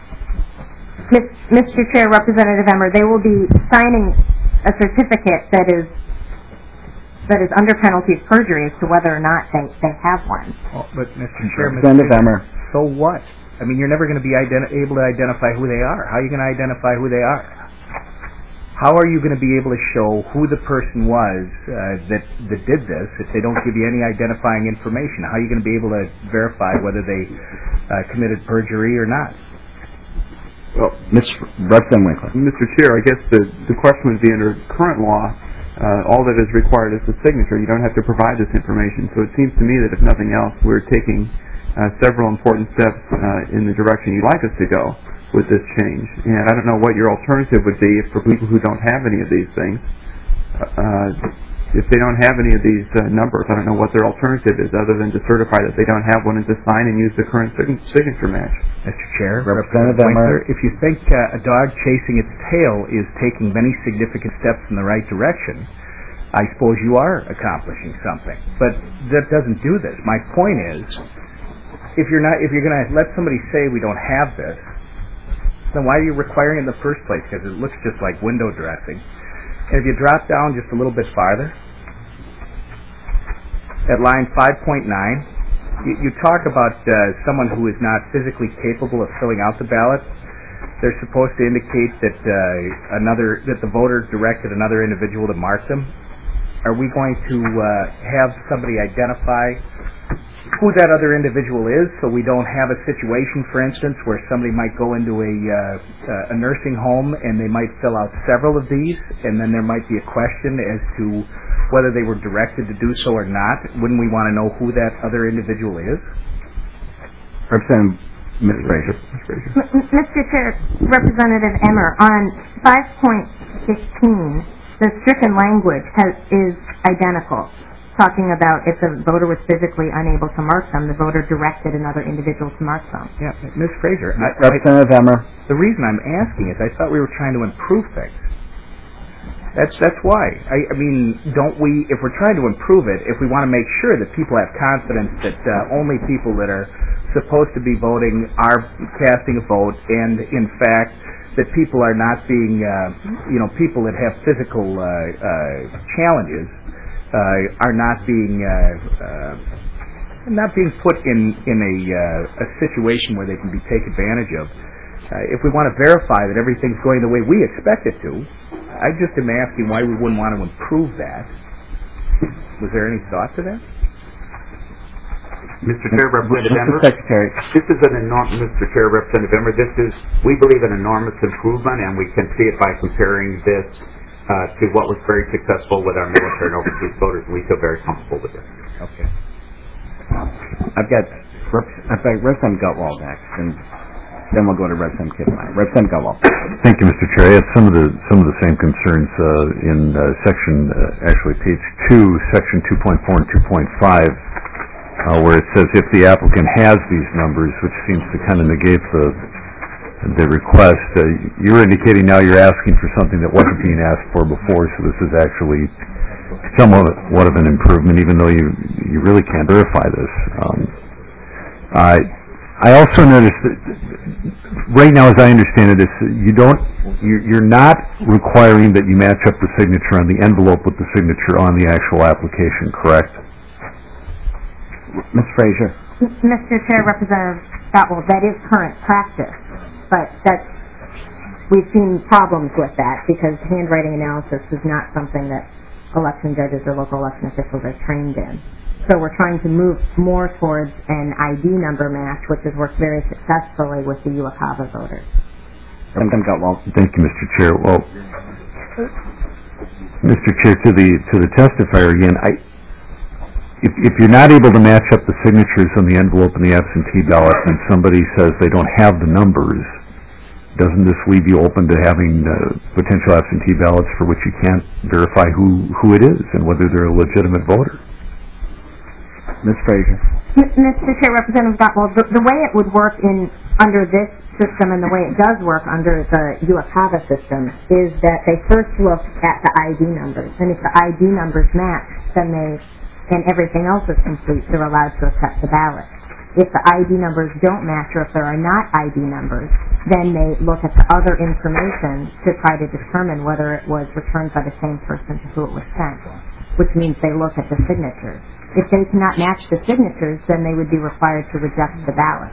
Mr. Chair, Representative Emmer, they will be signing a certificate that is under penalty of perjury as to whether or not they have one. Well, but Mr. Chair, Representative Emmer. So what? I mean, you're never going to be able to identify who they are. How are you going to identify who they are? How are you going to be able to show who the person was that did this if they don't give you any identifying information? How are you going to be able to verify whether they committed perjury or not? Well, Representative Winkler. Mr. Chair, I guess the question would be under current law, all that is required is the signature. You don't have to provide this information. So it seems to me that if nothing else, we're taking several important steps in the direction you'd like us to go with this change. And I don't know what your alternative would be for people who don't have any of these things. If they don't have any of these numbers, I don't know what their alternative is other than to certify that they don't have one and to sign and use the current signature match. Mr. Chair, Representative Emmer. If you think a dog chasing its tail is taking many significant steps in the right direction, I suppose you are accomplishing something. But that doesn't do this. My point is, if you're going to let somebody say we don't have this, then why are you requiring it in the first place? Because it looks just like window dressing. And if you drop down just a little bit farther, at line 5.9, you talk about someone who is not physically capable of filling out the ballot. They're supposed to indicate that that the voter directed another individual to mark them. Are we going to have somebody identify who that other individual is, so we don't have a situation, for instance, where somebody might go into a nursing home and they might fill out several of these, and then there might be a question as to whether they were directed to do so or not? Wouldn't we want to know who that other individual is? Representative Ms. Fraser. Mr. Chair, Representative Emmer, on 5.16, the stricken language is identical. talking about if the voter was physically unable to mark them, the voter directed another individual to mark them. Yeah, Ms. Fraser, Representative Emmer. the reason I'm asking is I thought we were trying to improve things. That's why. I mean, don't we, if we're trying to improve it, if we want to make sure that people have confidence that only people that are supposed to be voting are casting a vote, and in fact that people are not being, people that have physical challenges are not being put in a situation where they can be taken advantage of. If we want to verify that everything's going the way we expect it to, I just am asking why we wouldn't want to improve that. Was there any thought to that? Mr. Chair, Representative Emmer. Secretary. This is an enormous, Mr. Chair, Representative Emmer, this is, we believe, an enormous improvement, and we can see it by comparing this to what was very successful with our military and overseas voters. We feel very comfortable with it. Okay. I've got Representative Gutwald next, and then we'll go to Representative Kittmeyer. Representative Gutwald. Thank you, Mr. Chair. I have some of the same concerns in section, actually page 2, section 2.4 and 2.5, where it says if the applicant has these numbers, which seems to kind of negate the request. You're indicating now you're asking for something that wasn't being asked for before, so this is actually somewhat of an improvement, even though you really can't verify this. I also noticed that right now, as I understand it, you're not requiring that you match up the signature on the envelope with the signature on the actual application, correct? Ms. Fraser. Mr. Chair, Representative Gutwald, that is current practice, but we've seen problems with that because handwriting analysis is not something that election judges or local election officials are trained in. So we're trying to move more towards an ID number match, which has worked very successfully with the UOCAVA voters. Thank you, Mr. Chair. Well, Mr. Chair, to the testifier again, if you're not able to match up the signatures on the envelope and the absentee ballot, and somebody says they don't have the numbers, doesn't this leave you open to having potential absentee ballots for which you can't verify who it is and whether they're a legitimate voter? Ms. Fraser. Mr. Chair, Representative Gutwald, the way it would work under this system and the way it does work under the UOCAVA system is that they first look at the ID numbers, and if the ID numbers match, then and everything else is complete, they're allowed to accept the ballot. If the ID numbers don't match, or if there are not ID numbers, then they look at the other information to try to determine whether it was returned by the same person to who it was sent, which means they look at the signatures. If they cannot match the signatures, then they would be required to reject the ballot,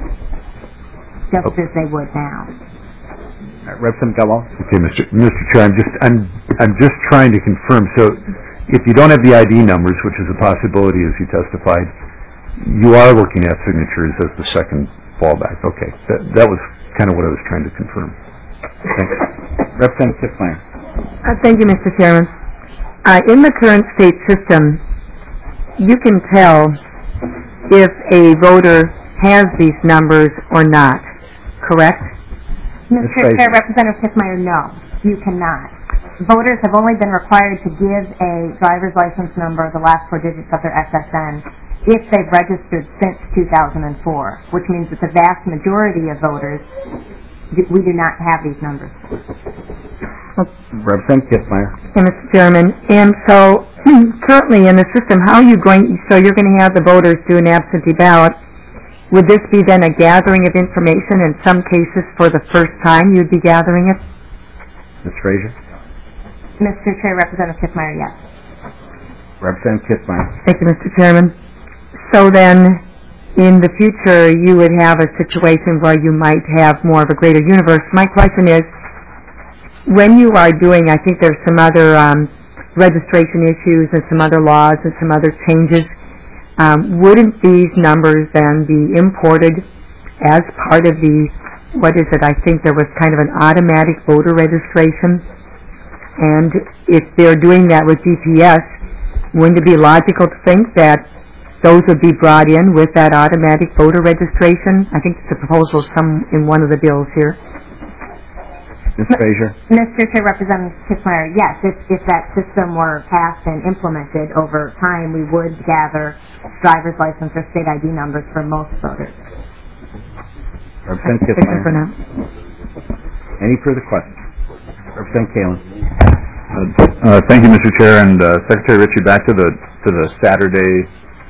just as they would now. Representative Gutwald. Okay, Mr. Chair, I'm just trying to confirm. So, if you don't have the ID numbers, which is a possibility as you testified, you are looking at signatures as the second fallback. Okay, that was kind of what I was trying to confirm. Thanks. Representative Kittmeyer. Thank you, Mr. Chairman. In the current state system, you can tell if a voter has these numbers or not, correct? Mr. Chair, Representative Kittmeyer, no, you cannot. Voters have only been required to give a driver's license number, the last 4 digits of their SSN, if they've registered since 2004, which means that the vast majority of voters, we do not have these numbers. Representative Kittmeyer. Okay, Mr. Chairman. And so, currently in the system, how are you so you're going to have the voters do an absentee ballot. Would this be then a gathering of information? In some cases, for the first time, you'd be gathering it? Ms. Fraser. Mr. Chair, Representative Kittmeyer, yes. Representative Kittmeyer. Thank you, Mr. Chairman. So then, in the future, you would have a situation where you might have more of a greater universe. My question is, when you are doing, I think there's some other registration issues and some other laws and some other changes, wouldn't these numbers then be imported as part of the, what is it, I think there was kind of an automatic voter registration? And if they're doing that with GPS, wouldn't it be logical to think that those would be brought in with that automatic voter registration? I think it's a proposal in one of the bills here. Ms. Fraser? Mr. Chair, Representative Kitzmeier, yes, if that system were passed and implemented over time, we would gather driver's license or state ID numbers for most voters. Representative Kitzmeier. Any further questions? Representative Kalin. Thank you, Mr. Chair, and Secretary Ritchie. Back to the Saturday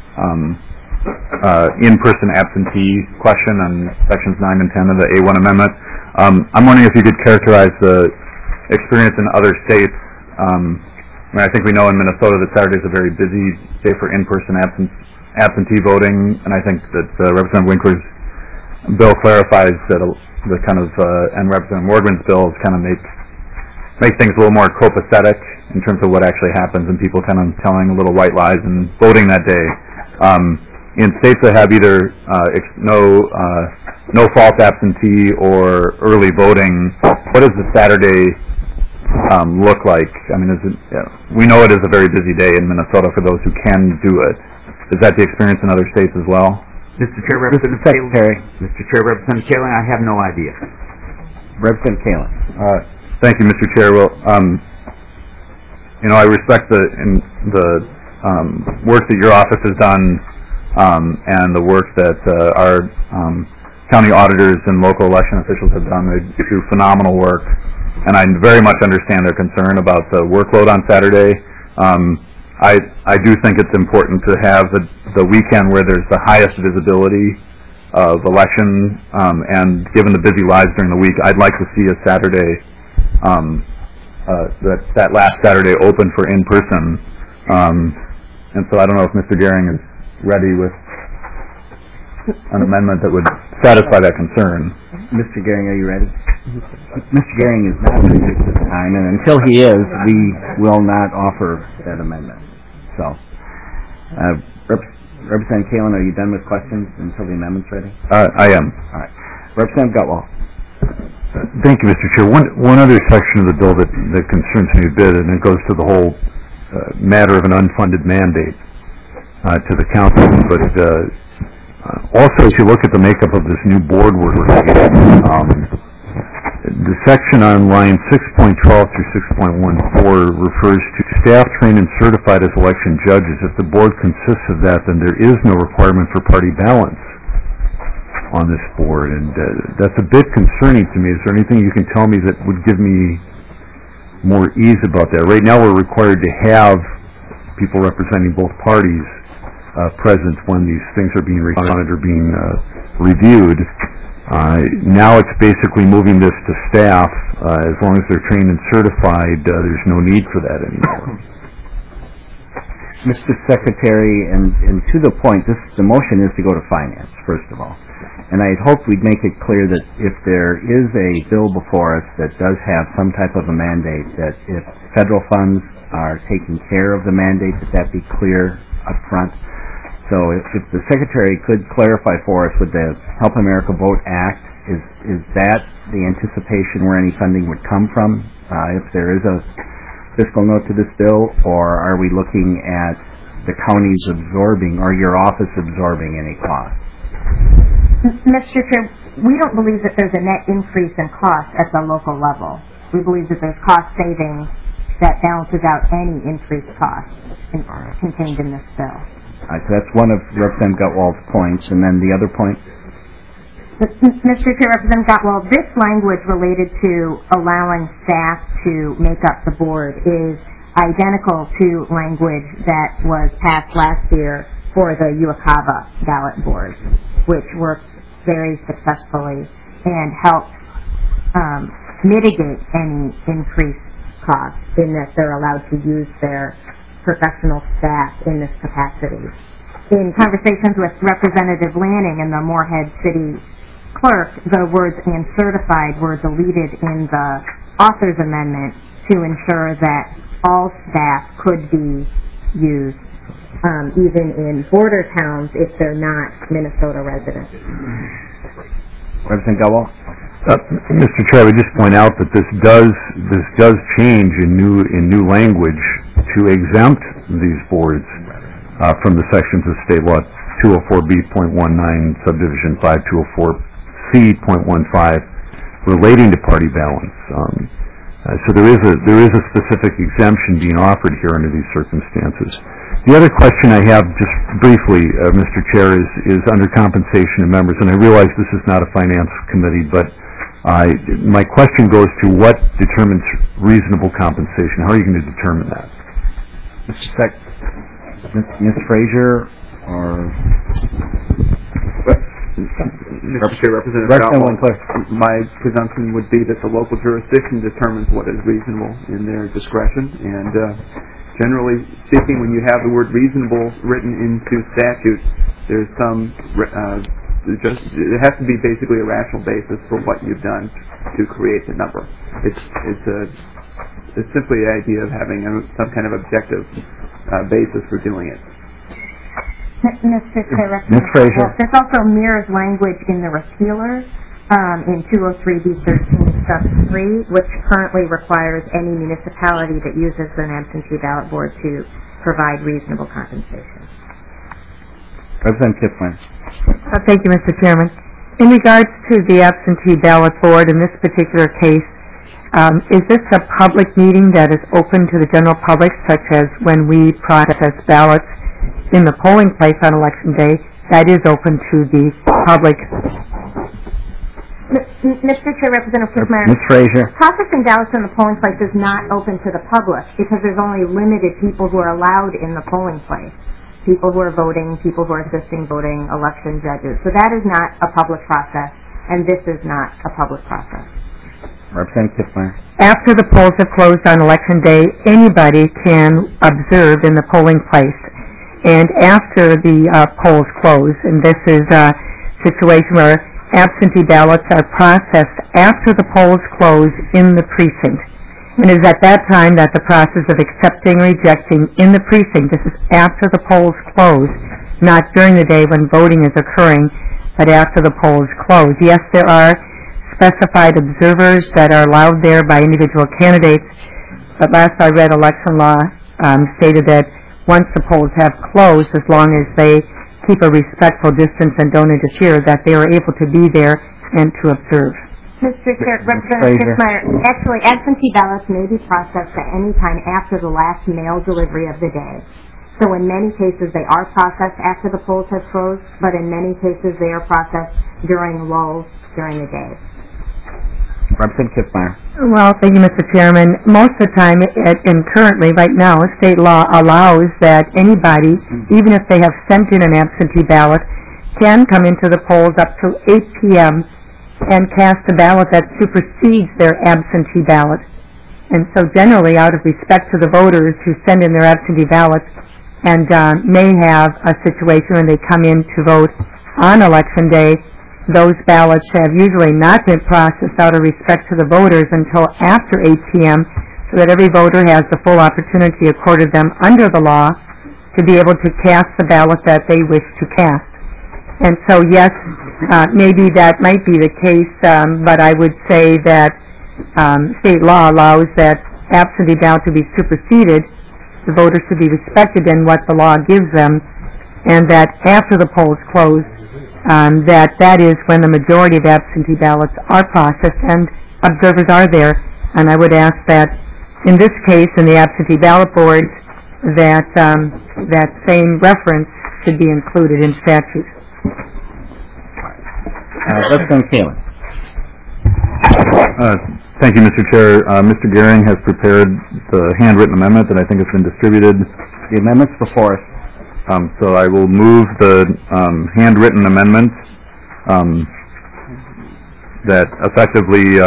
in-person absentee question on sections 9 and 10 of the A1 amendment. I'm wondering if you could characterize the experience in other states. I think we know in Minnesota that Saturday is a very busy day for in-person absentee voting, and I think that Representative Winkler's bill clarifies that the kind of and Representative Morgan's bills kind of make things a little more copacetic in terms of what actually happens and people kind of telling little white lies and voting that day. In states that have either no false absentee or early voting, what does the Saturday look like? I mean, we know it is a very busy day in Minnesota for those who can do it. Is that the experience in other states as well? Mr. Chair, Representative Kalin. Mr. Chair, Representative Kalin, I have no idea. Representative Kalin. Thank you, Mr. Chair. Well, I respect the work that your office has done and the work that our county auditors and local election officials have done. They do phenomenal work, and I very much understand their concern about the workload on Saturday. I do think it's important to have the weekend where there's the highest visibility of election, and given the busy lives during the week, I'd like to see a Saturday, that last Saturday open for in-person. And so I don't know if Mr. Gehring is ready with an amendment that would satisfy that concern. Mr. Gehring, are you ready? Mr. Gehring is not ready at this time, and until he is, we will not offer that amendment. So, Representative Kalin, are you done with questions until the amendment's ready? I am. All right. Representative Gutwald. Thank you, Mr. Chair. One other section of the bill that concerns me a bit, and it goes to the whole matter of an unfunded mandate to the council. But also, if you look at the makeup of this new board we're creating, the section on line 6.12 through 6.14 refers to staff trained and certified as election judges. If the board consists of that, then there is no requirement for party balance on this board, and that's a bit concerning to me. Is there anything you can tell me that would give me more ease about that? Right now we're required to have people representing both parties present when these things are being recounted or being reviewed. Now it's basically moving this to staff. As long as they're trained and certified, there's no need for that anymore. Mr. Secretary, and to the point, the motion is to go to finance, first of all. And I'd hope we'd make it clear that if there is a bill before us that does have some type of a mandate, that if federal funds are taking care of the mandate, that be clear up front. So if the Secretary could clarify for us with the Help America Vote Act, is that the anticipation where any funding would come from, if there is a fiscal note to this bill, or are we looking at the counties absorbing, or your office absorbing any cost? Mr. Chair, we don't believe that there's a net increase in cost at the local level. We believe that there's cost savings that balances out any increased cost contained in this bill. All right, so that's one of Representative Gutwald's points, and then the other point? Mr. Chair, Representative Gutwald, this language related to allowing staff to make up the board is identical to language that was passed last year for the Uwakava ballot board, which worked very successfully and helped mitigate any increased costs in that they're allowed to use their professional staff in this capacity. In conversations with Representative Lanning and the Moorhead City Clerk, the words "and certified" were deleted in the author's amendment to ensure that all staff could be used, even in border towns if they're not Minnesota residents. Representative Gutwald? Mr. Chair, I would just point out that this does change in new language to exempt these boards from the sections of State Law 204B.19, Subdivision 5, 204C.15, relating to party balance. So there is a specific exemption being offered here under these circumstances. The other question I have, just briefly, Mr. Chair, is under compensation of members, and I realize this is not a finance committee, but my question goes to what determines reasonable compensation. How are you going to determine that? Ms. Frazier or Mr. Chair, Representative Winkler. My presumption would be that the local jurisdiction determines what is reasonable in their discretion, and generally speaking, when you have the word reasonable written into statute, there's some it has to be basically a rational basis for what you've done to create the number. It's simply the idea of having some kind of objective basis for doing it. Mr. Chair, Ms. Frazier. There's also mirrors language in the repealer in 203B13 sub 3, which currently requires any municipality that uses an absentee ballot board to provide reasonable compensation. Representative Kipling. Thank you, Mr. Chairman. In regards to the absentee ballot board in this particular case, is this a public meeting that is open to the general public, such as when we process ballots in the polling place on Election Day? That is open to the public. Mr. Chair, Representative Kissmeyer. Ms. Frazier. Processing ballots in the polling place is not open to the public because there's only limited people who are allowed in the polling place. People who are voting, people who are assisting voting, election judges. So that is not a public process, and this is not a public process. Representative Kipling. After the polls have closed on Election Day, anybody can observe in the polling place. And after the polls close, and this is a situation where absentee ballots are processed after the polls close in the precinct. And it is at that time that the process of accepting or rejecting in the precinct, this is after the polls close, not during the day when voting is occurring, but after the polls close. Yes, there are specified observers that are allowed there by individual candidates, but last I read election law stated that once the polls have closed, as long as they keep a respectful distance and don't interfere, that they are able to be there and to observe. Mr. Chair, Representative Kissmeyer, actually, absentee ballots may be processed at any time after the last mail delivery of the day. So in many cases, they are processed after the polls have closed, but in many cases, they are processed during lulls during the day. Representative Kissmeyer. Well, thank you, Mr. Chairman. Most of the time, and currently, right now, state law allows that anybody, even if they have sent in an absentee ballot, can come into the polls up to 8 p.m. and cast a ballot that supersedes their absentee ballot. And so generally, out of respect to the voters who send in their absentee ballots and may have a situation when they come in to vote on Election Day, those ballots have usually not been processed out of respect to the voters until after 8 p.m., so that every voter has the full opportunity accorded them under the law to be able to cast the ballot that they wish to cast. And so, yes, maybe that might be the case, but I would say that state law allows that absentee ballot to be superseded, the voters to be respected in what the law gives them, and that after the polls close, that is when the majority of absentee ballots are processed and observers are there. And I would ask that in this case, in the absentee ballot boards, that that same reference should be included in statute. Representative Kaling. Thank you, Mr. Chair. Mr. Gehring has prepared the handwritten amendment that I think has been distributed. The amendment's before us. So I will move the handwritten amendment that effectively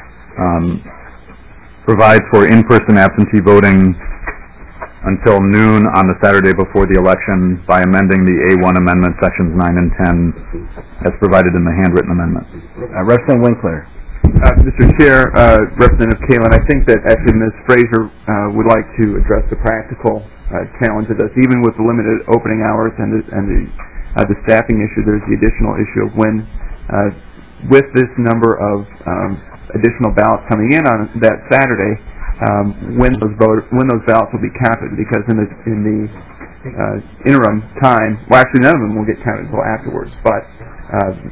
provides for in-person absentee voting until noon on the Saturday before the election by amending the A1 amendment, sections 9 and 10, as provided in the handwritten amendment. Representative Winkler. Mr. Chair, Representative Kaling, I think that actually Ms. Frazier would like to address the practical challenge of this. Even with the limited opening hours and the staffing issue, there's the additional issue of when, with this number of additional ballots coming in on that Saturday, when those ballots will be counted, because in the interim time, well, actually none of them will get counted until afterwards, but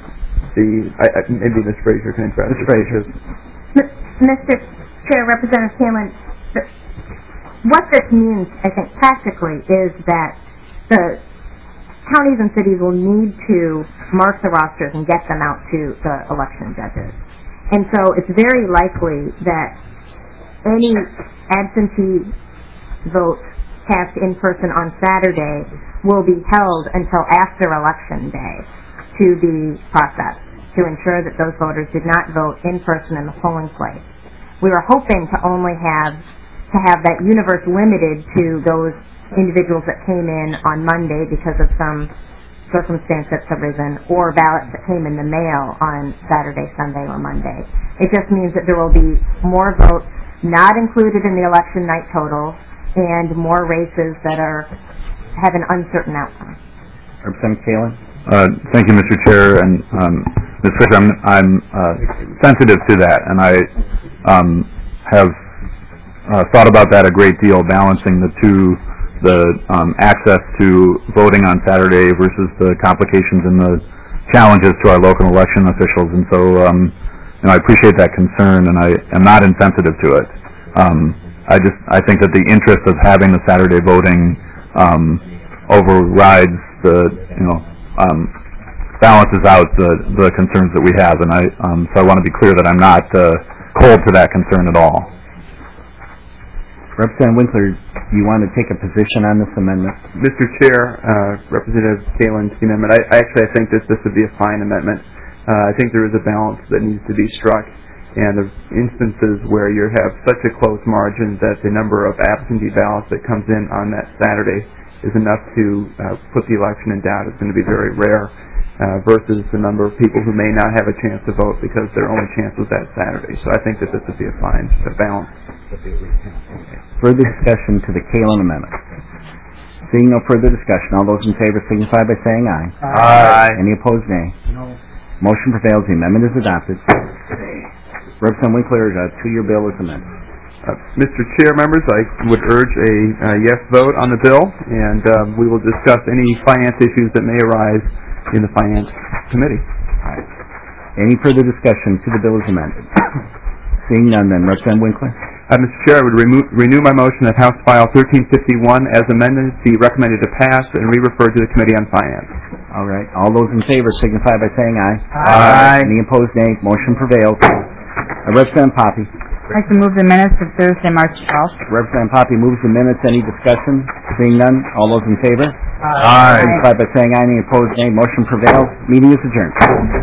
maybe Ms. Fraser can address. Ms. Fraser. Mr. Chair, Representative Kalin, what this means, I think, practically is that the counties and cities will need to mark the rosters and get them out to the election judges. And so it's very likely that any absentee vote cast in person on Saturday will be held until after Election Day to be processed, to ensure that those voters did not vote in person in the polling place. We were hoping to only have that universe limited to those individuals that came in on Monday because of some circumstance that's arisen, or ballots that came in the mail on Saturday, Sunday, or Monday. It just means that there will be more votes not included in the election night total and more races that have an uncertain outcome. Representative Kalin? Thank you, Mr. Chair, and Ms. Fisher, I'm sensitive to that, and I have thought about that a great deal, balancing the two, the access to voting on Saturday versus the complications and the challenges to our local election officials, and so I appreciate that concern, and I am not insensitive to it. I think that the interest of having the Saturday voting overrides balances out the concerns that we have, and so I want to be clear that I'm not cold to that concern at all. Representative Winkler, do you want to take a position on this amendment? Mr. Chair, Representative Kalin's amendment, I think that this would be a fine amendment. I think there is a balance that needs to be struck, and the instances where you have such a close margin that the number of absentee ballots that comes in on that Saturday is enough to put the election in doubt is going to be very rare, versus the number of people who may not have a chance to vote because their only chance was that Saturday. So I think that this would be a balance. Further discussion to the Kalin amendment. Seeing no further discussion, all those in favor signify by saying aye. Aye. Any opposed, nay. No. Motion prevails. The amendment is adopted. Representative Winkler, to-year bill is amended. Mr. Chair, members, I would urge a yes vote on the bill, and we will discuss any finance issues that may arise in the Finance Committee. Right. Any further discussion to the bill is amended? Seeing none, then, Representative Winkler. Mr. Chair, I would renew my motion that House File 1351 as amended be recommended to pass and re-referred to the Committee on Finance. All right. All those in favor signify by saying aye. Aye. Any opposed, nay. Motion prevails. Representative Poppe. I'd like to move the minutes of Thursday, March 12th. Representative Poppe moves the minutes. Any discussion? Seeing none, all those in favor? Aye. Signify by saying aye. Any opposed, nay. Motion prevails. Meeting is adjourned.